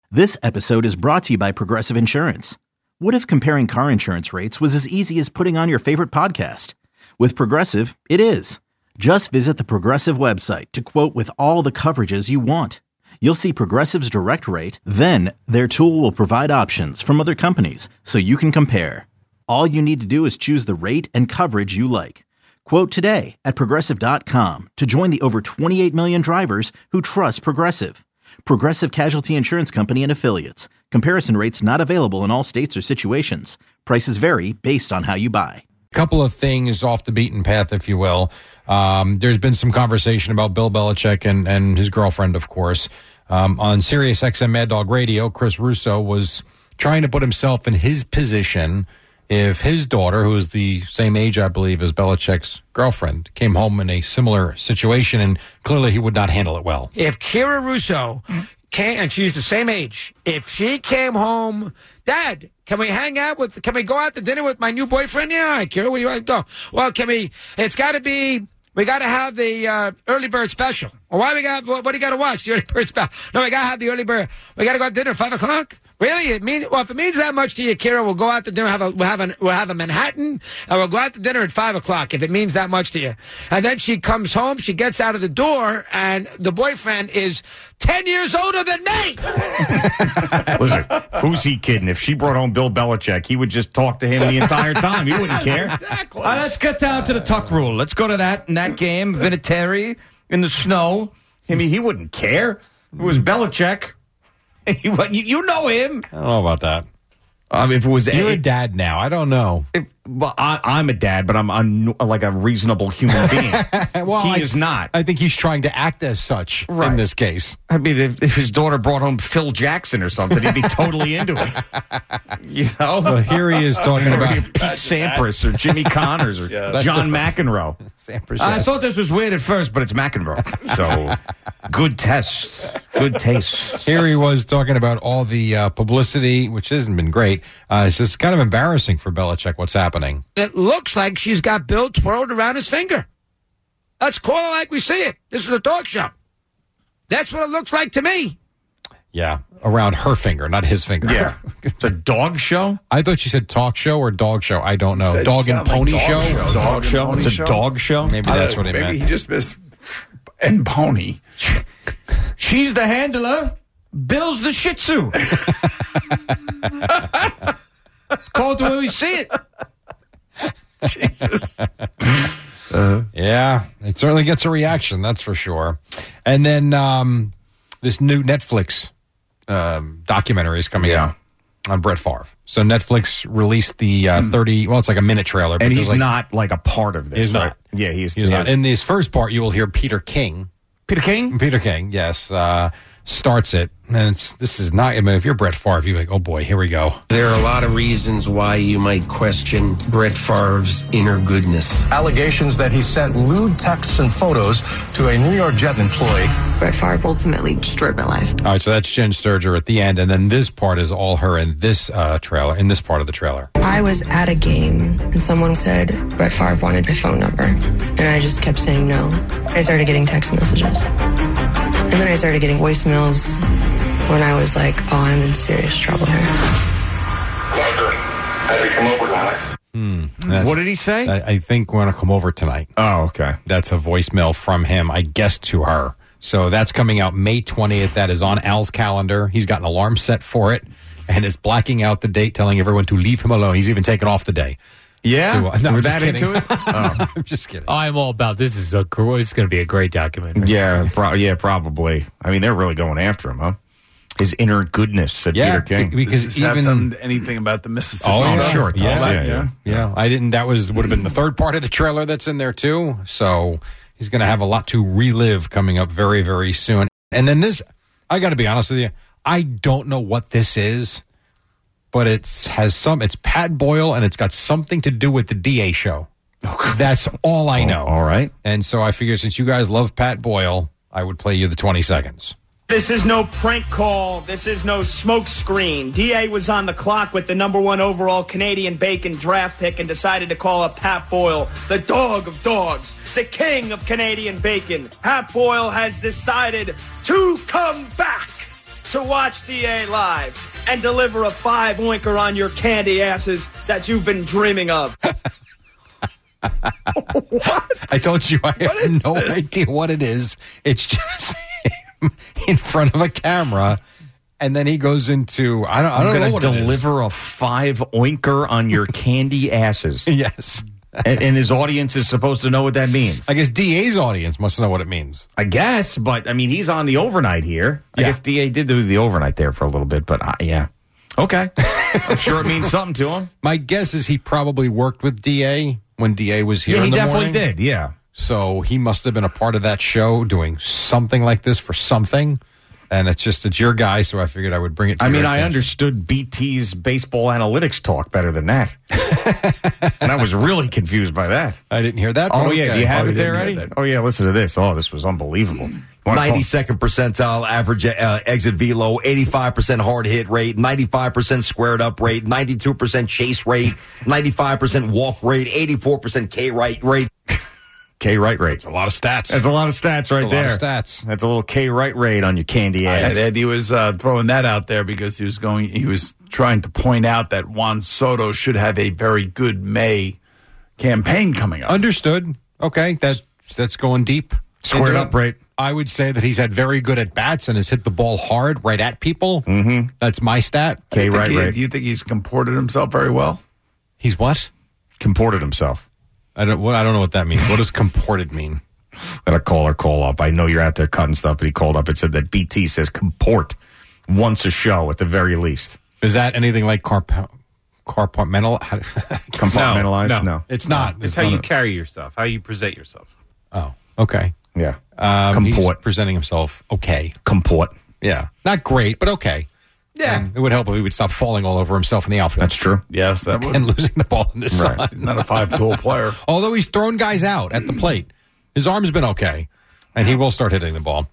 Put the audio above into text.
This episode is brought to you by Progressive Insurance. What if comparing car insurance rates was as easy as putting on your favorite podcast? With Progressive, it is. Just visit the Progressive website to quote with all the coverages you want. You'll see Progressive's direct rate, then their tool will provide options from other companies so you can compare. All you need to do is choose the rate and coverage you like. Quote today at Progressive.com to join the over 28 million drivers who trust Progressive. Progressive Casualty Insurance Company and Affiliates. Comparison rates not available in all states or situations. Prices vary based on how you buy. A couple of things off the beaten path, if you will. There's been some conversation about Bill Belichick and his girlfriend, of course. On Sirius XM Mad Dog Radio, Chris Russo was trying to put himself in his position if his daughter, who is the same age, I believe, as Belichick's girlfriend, came home in a similar situation, and clearly he would not handle it well. If Kira Russo came, and she's the same age, if she came home, Dad, can we can we go out to dinner with my new boyfriend? Yeah, all right, Kira, where do you want to go? Well, we got to have the early bird special. Well, what do you got to watch? The early bird special. No, we got to have the early bird. We got to go out to dinner at 5 o'clock. Really? If it means that much to you, Kira, we'll go out to dinner. We'll have a Manhattan, and we'll go out to dinner at 5 o'clock. If it means that much to you, and then she comes home, she gets out of the door, and the boyfriend is 10 years older than me. Listen, who's he kidding? If she brought home Bill Belichick, he would just talk to him the entire time. He wouldn't care. Exactly. Let's get down to the tuck rule. Let's go to that game, Vinatieri in the snow. I mean, he wouldn't care. It was Belichick. You know him. I don't know about that. If it was You're a dad now. I don't know. I'm a dad, but I'm like a reasonable human being. Well, he is not. I think he's trying to act as such in this case. I mean, if his daughter brought home Phil Jackson or something, he'd be totally into it. You know? Well, here he is talking about Pete Sampras or Jimmy Connors or John McEnroe. Sampras, I thought this was weird at first, but it's McEnroe. So, good test. Good taste. Here he was talking about all the publicity, which hasn't been great. It's just kind of embarrassing for Belichick what's happening. It looks like she's got Bill twirled around his finger. Let's call it like we see it. This is a talk show. That's what it looks like to me. Yeah, around her finger, not his finger. Yeah. It's a dog show? I thought she said talk show or dog show. I don't know. Dog and pony show? Dog show? It's a dog show? Maybe that's what he meant. Maybe he just missed and pony. She's the handler. Bill's the Shih Tzu. It's called the way we see it. Jesus. Yeah, it certainly gets a reaction, that's for sure. And then this new Netflix documentary is coming out on Brett Favre. So Netflix released the it's like a minute trailer. And he's not like a part of this. He's not. Yeah, he's not. In this first part, you will hear Peter King. Peter King? Peter King, yes. Starts it. And this is not, I mean, if you're Brett Favre, you're like, oh boy, here we go. There are a lot of reasons why you might question Brett Favre's inner goodness. Allegations that he sent lewd texts and photos to a New York Jet employee. Brett Favre ultimately destroyed my life. All right, so that's Jen Sturger at the end, and then this part is all her in this trailer, in this part of the trailer. I was at a game, and someone said Brett Favre wanted my phone number, and I just kept saying no. I started getting text messages, and then I started getting voicemails when I was like, oh, I'm in serious trouble here. Had to come over tonight. What did he say? I think we're going to come over tonight. Oh, okay. That's a voicemail from him, I guess, to her. So that's coming out May 20th. That is on Al's calendar. He's got an alarm set for it and is blacking out the date, telling everyone to leave him alone. He's even taken off the day. Yeah? No, We're I'm just that kidding. into it? Oh. I'm just kidding. I'm all about this. It's going to be a great documentary. Yeah, probably. I mean, they're really going after him, huh? His inner goodness, said Peter King. Because Does this have anything about the Mississippi? Oh, I'm stuff? sure it does. Yeah. I didn't. That would have been the third part of the trailer that's in there too. So he's going to have a lot to relive coming up very, very soon. And then this, I got to be honest with you, I don't know what this is, but it's Pat Boyle and it's got something to do with the DA show. That's all I know. All right. And so I figured since you guys love Pat Boyle, I would play you the 20 seconds. This is no prank call. This is no smoke screen. DA was on the clock with the #1 overall Canadian Bacon draft pick and decided to call up Pat Boyle, the dog of dogs, the king of Canadian Bacon. Pat Boyle has decided to come back. to watch DA live and deliver a 5-oinker on your candy asses that you've been dreaming of. I told you I have no idea what it is. It's just him in front of a camera, and then he goes into I don't know what it is. Deliver a 5-oinker on your candy asses. Yes. And his audience is supposed to know what that means. I guess DA's audience must know what it means. I guess, but I mean, he's on the overnight here. I guess DA did do the overnight there for a little bit, but yeah. Okay. I'm sure it means something to him. My guess is he probably worked with DA when DA was here. Yeah, he in the definitely morning. did. Yeah. So he must have been a part of that show doing something like this for something. And it's your guy, so I figured I would bring it to I mean, your I attention. understood BT's baseball analytics talk better than that. And I was really confused by that. I didn't hear that. Oh, but yeah. okay. Do you have it there, didn't hear Eddie? that. Oh, yeah. Listen to this. Oh, this was unbelievable. 92nd percentile average exit velo, 85% hard hit rate, 95% squared up rate, 92% chase rate, 95% walk rate, 84% K right rate. K right rate. It's a lot of stats. That's a lot of stats right there. A lot of stats. That's a little K right rate on your candy ass. Eddie was throwing that out there because he was trying to point out that Juan Soto should have a very good May campaign coming up. Understood. Okay, that's going deep. Squared up rate. I would say that he's had very good at bats and has hit the ball hard right at people. Mm-hmm. That's my stat. K right rate. Do you think he's comported himself very well? He's what? Comported himself. I don't know what that means. What does comported mean? Let a caller call up. I know you're out there cutting stuff, but he called up and said that BT says comport once a show at the very least. Is that anything like compartmentalized? No. It's not. It's how you carry yourself, how you present yourself. Oh, okay. Yeah. Comport. He's presenting himself okay. Comport. Yeah. Not great, but okay. Yeah. And it would help if he would stop falling all over himself in the outfield. That's true. Yes, that would. And losing the ball in the sun. He's not a 5-tool player. Although he's thrown guys out at the plate. His arm's been okay. And he will start hitting the ball.